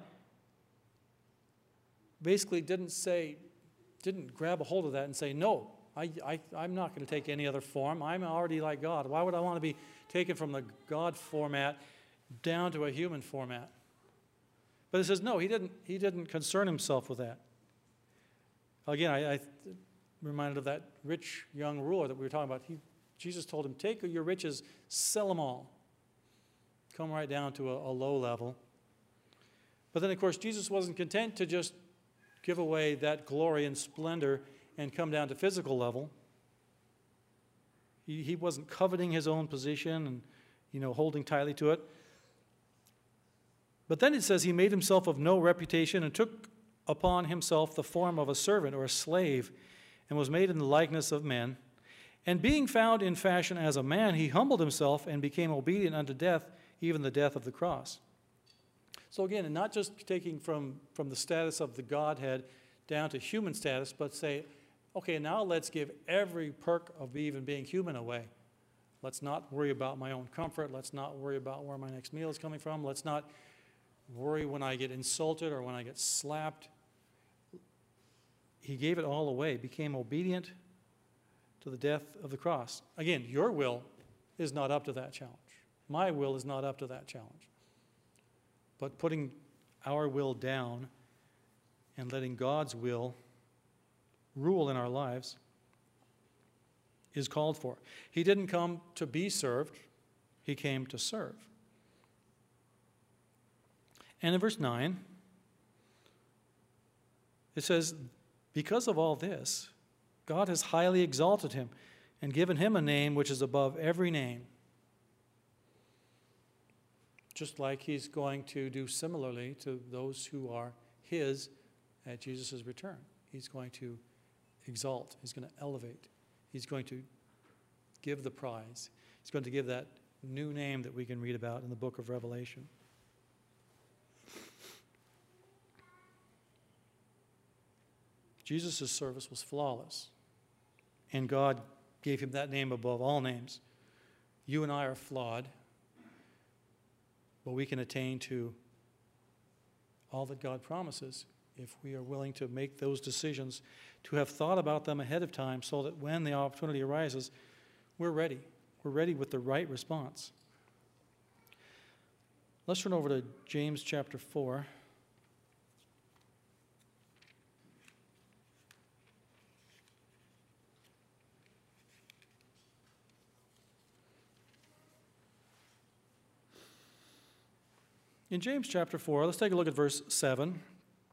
basically didn't say, didn't grab a hold of that and say, no, I, I, I'm not going to take any other form. I'm already like God. Why would I want to be taken from the God format down to a human format? But it says, no, he didn't, he didn't concern himself with that. Again, I, I reminded of that rich young ruler that we were talking about. He, Jesus told him, take your riches, sell them all. Come right down to a, a low level. But then, of course, Jesus wasn't content to just give away that glory and splendor and come down to physical level. He, he wasn't coveting his own position and, you know, holding tightly to it. But then it says he made himself of no reputation and took upon himself the form of a servant or a slave and was made in the likeness of men. And being found in fashion as a man, he humbled himself and became obedient unto death, even the death of the cross. So again, and not just taking from, from the status of the Godhead down to human status, but say, okay, now let's give every perk of even being human away. Let's not worry about my own comfort. Let's not worry about where my next meal is coming from. Let's not worry when I get insulted or when I get slapped. He gave it all away, became obedient to the death of the cross. Again, your will is not up to that challenge. my will is not up to that challenge. But putting our will down and letting God's will rule in our lives is called for. He didn't come to be served. He came to serve. And in verse nine, it says, because of all this, God has highly exalted him and given him a name which is above every name. Just like he's going to do similarly to those who are his at Jesus' return. He's going to exalt. He's going to elevate. He's going to give the prize. He's going to give that new name that we can read about in the book of Revelation. Jesus' service was flawless, and God gave him that name above all names. You and I are flawed, but we can attain to all that God promises if we are willing to make those decisions, to have thought about them ahead of time so that when the opportunity arises, we're ready. We're ready with the right response. Let's turn over to James chapter four. In James chapter four, let's take a look at verse seven.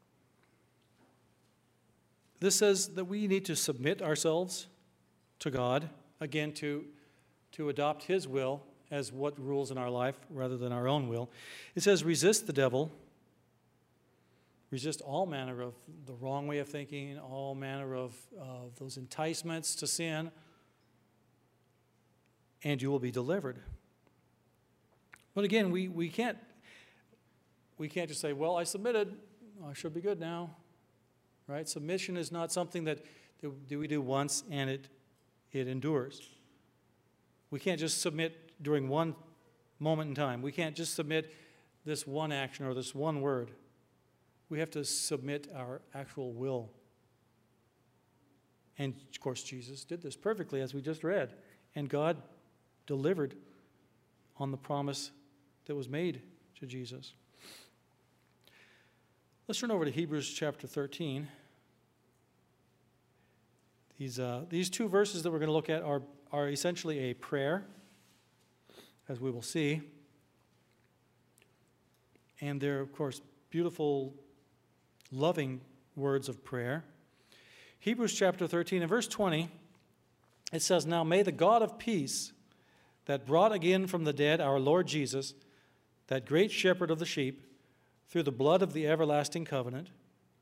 This says that we need to submit ourselves to God, again, to, to adopt his will as what rules in our life rather than our own will. It says, resist the devil, resist all manner of the wrong way of thinking, all manner of, of those enticements to sin, and you will be delivered. But again, we, we can't we can't just say, well, I submitted, I should be good now. Right? Submission is not something that, that we do once and it, it endures. We can't just submit during one moment in time. We can't just submit this one action or this one word. We have to submit our actual will. And, of course, Jesus did this perfectly, as we just read. And God delivered on the promise that was made to Jesus. Let's turn over to Hebrews chapter thirteen. These, uh, these two verses that we're going to look at are, are essentially a prayer, as we will see. And they're, of course, beautiful, loving words of prayer. Hebrews chapter thirteen and verse twenty, it says, now may the God of peace, that brought again from the dead our Lord Jesus, that great shepherd of the sheep, through the blood of the everlasting covenant.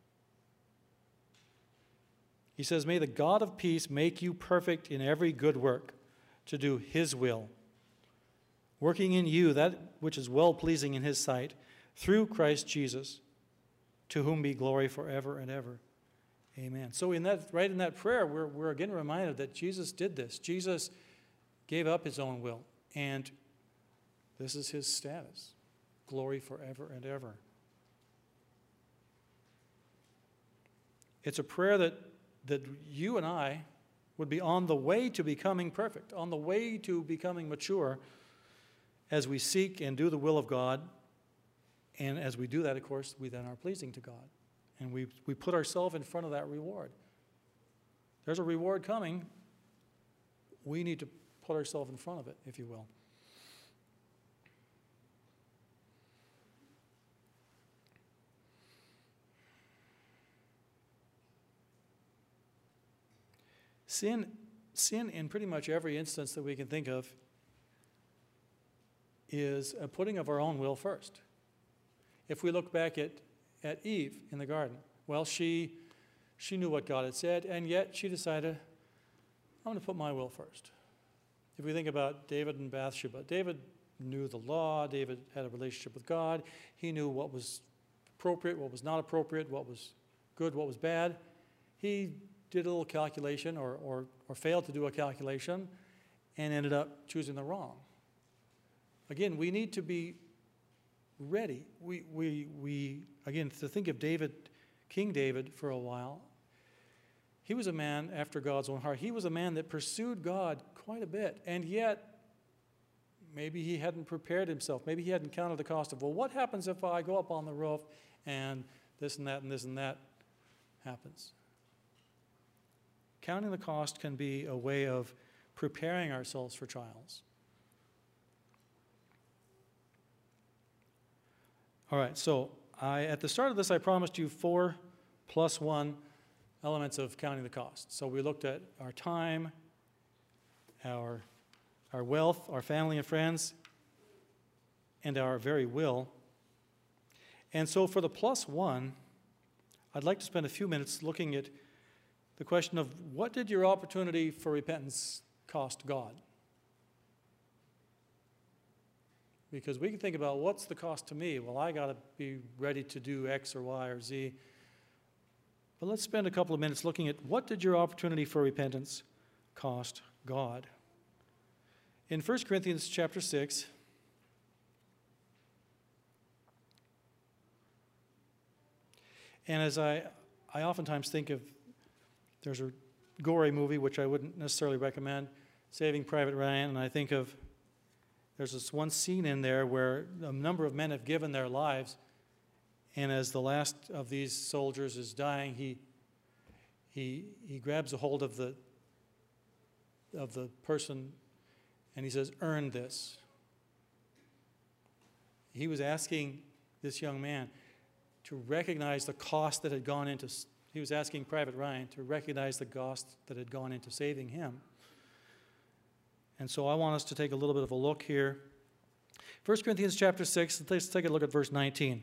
He says, may the God of peace make you perfect in every good work, to do his will, working in you that which is well-pleasing in his sight, through Christ Jesus, to whom be glory forever and ever. Amen. So in that, right in that prayer, we're, we're again reminded that Jesus did this. Jesus gave up his own will, and this is his status. Glory forever and ever. It's a prayer that, that you and I would be on the way to becoming perfect, on the way to becoming mature as we seek and do the will of God. And as we do that, of course, we then are pleasing to God. And we, we put ourselves in front of that reward. There's a reward coming. We need to put ourselves in front of it, if you will. Sin, sin in pretty much every instance that we can think of is a putting of our own will first. If we look back at, at Eve in the garden, well, she, she knew what God had said, and yet she decided, I'm going to put my will first. If we think about David and Bathsheba, David knew the law, David had a relationship with God, he knew what was appropriate, what was not appropriate, what was good, what was bad. He did a little calculation or, or, or failed to do a calculation and ended up choosing the wrong. Again, we need to be ready. We, we, we again, to think of David, King David for a while, he was a man after God's own heart. He was a man that pursued God quite a bit, and yet Maybe he hadn't prepared himself. Maybe he hadn't counted the cost of, well, what happens if I go up on the roof and this and that and this and that happens? Counting the cost can be a way of preparing ourselves for trials. All right, so I, at the start of this, I promised you four plus one elements of counting the cost. So we looked at our time, our, our wealth, our family and friends, and our very will. And so for the plus one, I'd like to spend a few minutes looking at the question of what did your opportunity for repentance cost God? Because we can think about what's the cost to me? Well, I got to be ready to do X or Y or Z. But let's spend a couple of minutes looking at what did your opportunity for repentance cost God? In First Corinthians chapter six, and as I, I oftentimes think of, there's a gory movie which I wouldn't necessarily recommend, Saving Private Ryan, and I think of, there's this one scene in there where a number of men have given their lives, and as the last of these soldiers is dying, he he he grabs a hold of the of the person, and he says, "Earn this." He was asking this young man to recognize the cost that had gone into. He was asking Private Ryan to recognize the cost that had gone into saving him. And so I want us to take a little bit of a look here. First Corinthians chapter six, let's take a look at verse nineteen.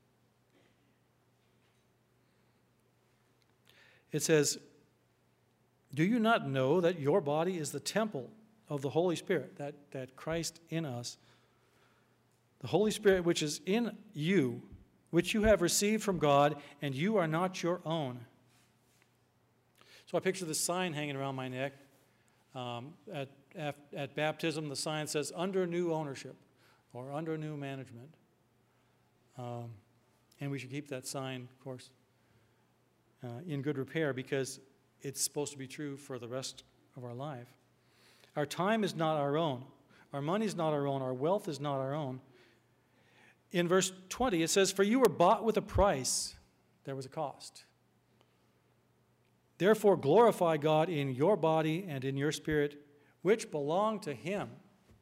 It says, "Do you not know that your body is the temple of the Holy Spirit," that, that Christ in us, "the Holy Spirit which is in you, which you have received from God, and you are not your own?" So I picture this sign hanging around my neck. Um, at, at, at baptism, the sign says, "Under new ownership," or "Under new management." Um, and we should keep that sign, of course, uh, in good repair, because it's supposed to be true for the rest of our life. Our time is not our own. Our money is not our own. Our wealth is not our own. In verse twenty, it says, "For you were bought with a price." There was a cost. "Therefore glorify God in your body and in your spirit, which belong to him."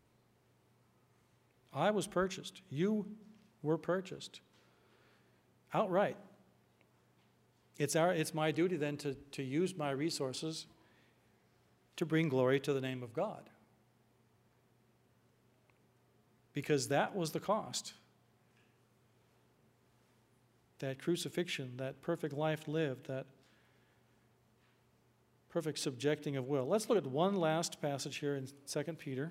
I was purchased. You were purchased. Outright. It's, our, it's my duty then to, to use my resources to bring glory to the name of God. Because that was the cost. That crucifixion, that perfect life lived, that perfect subjecting of will. Let's look at one last passage here in Second Peter.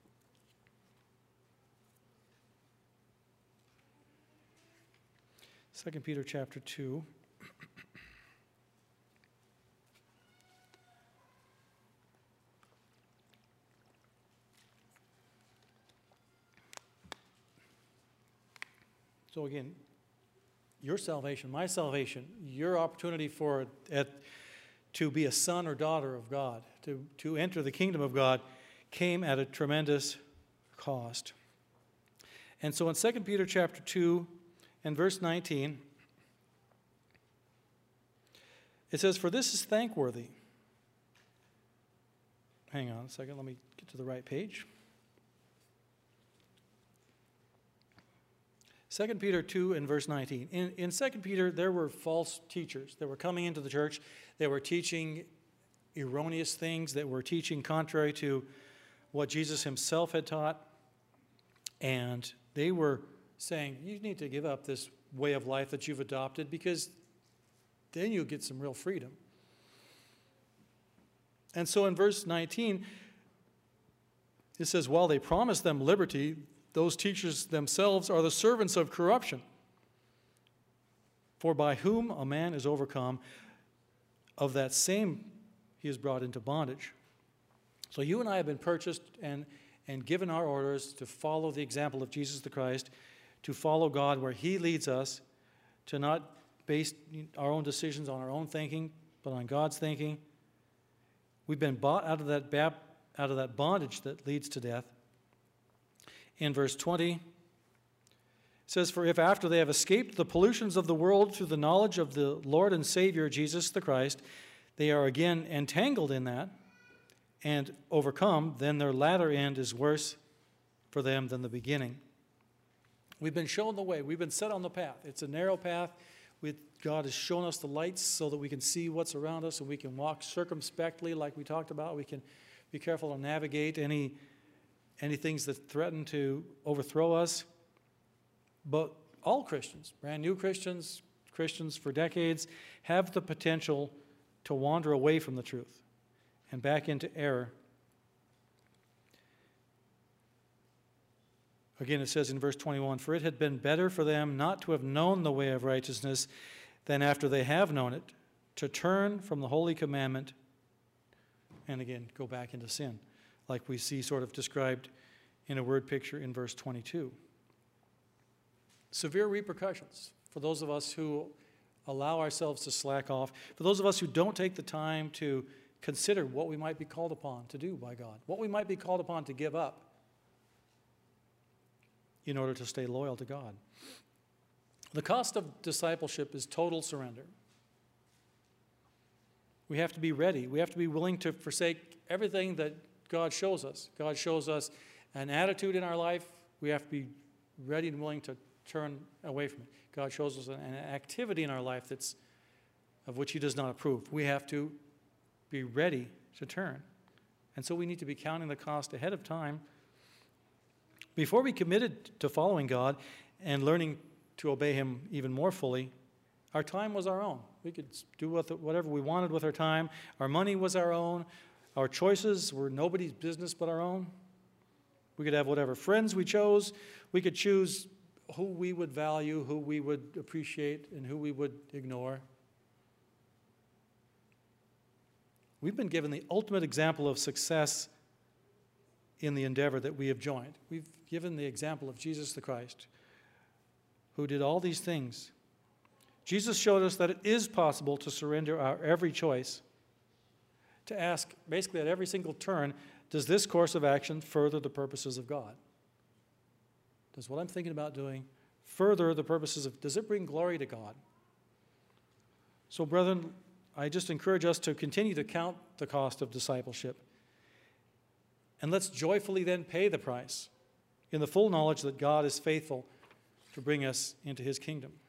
Second Peter chapter two. So again, your salvation, my salvation, your opportunity for at, to be a son or daughter of God, to, to enter the kingdom of God, came at a tremendous cost. And so in Second Peter chapter two and verse nineteen, it says, "For this is thankworthy." Hang on a second, let me get to the right page. Second Peter two and verse nineteen. In, in Second Peter, there were false teachers that were coming into the church. They were teaching erroneous things, that were teaching contrary to what Jesus himself had taught. And they were saying, you need to give up this way of life that you've adopted, because then you'll get some real freedom. And so in verse nineteen, it says, "While they promise them liberty, those teachers themselves are the servants of corruption. For by whom a man is overcome, of that same he is brought into bondage." So you and I have been purchased and, and given our orders to follow the example of Jesus the Christ, to follow God where he leads us, to not base our own decisions on our own thinking, but on God's thinking. We've been bought out of that, bap, out of that bondage that leads to death. in verse twenty. It says, "For if after they have escaped the pollutions of the world through the knowledge of the Lord and Savior Jesus the Christ, they are again entangled in that and overcome, then their latter end is worse for them than the beginning." We've been shown the way. We've been set on the path. It's a narrow path. We, God has shown us the lights so that we can see what's around us and we can walk circumspectly like we talked about. We can be careful to navigate any, any things that threaten to overthrow us. But all Christians, brand new Christians, Christians for decades, have the potential to wander away from the truth and back into error. Again, it says in verse twenty-one, "For it had been better for them not to have known the way of righteousness than after they have known it, to turn from the holy commandment," and again, go back into sin, like we see sort of described in a word picture in verse twenty-two. Severe repercussions for those of us who allow ourselves to slack off, for those of us who don't take the time to consider what we might be called upon to do by God, what we might be called upon to give up in order to stay loyal to God. The cost of discipleship is total surrender. We have to be ready. We have to be willing to forsake everything that God shows us. God shows us an attitude in our life. We have to be ready and willing to turn away from it. God shows us an activity in our life that's of which he does not approve. We have to be ready to turn. And so we need to be counting the cost ahead of time. Before we committed to following God and learning to obey him even more fully, our time was our own. We could do whatever we wanted with our time. Our money was our own. Our choices were nobody's business but our own. We could have whatever friends we chose. We could choose who we would value, who we would appreciate, and who we would ignore. We've been given the ultimate example of success in the endeavor that we have joined. We've given the example of Jesus the Christ, who did all these things. Jesus showed us that it is possible to surrender our every choice, to ask basically at every single turn, does this course of action further the purposes of God? Does what I'm thinking about doing further the purposes of, does it bring glory to God? So, brethren, I just encourage us to continue to count the cost of discipleship. And let's joyfully then pay the price in the full knowledge that God is faithful to bring us into his kingdom.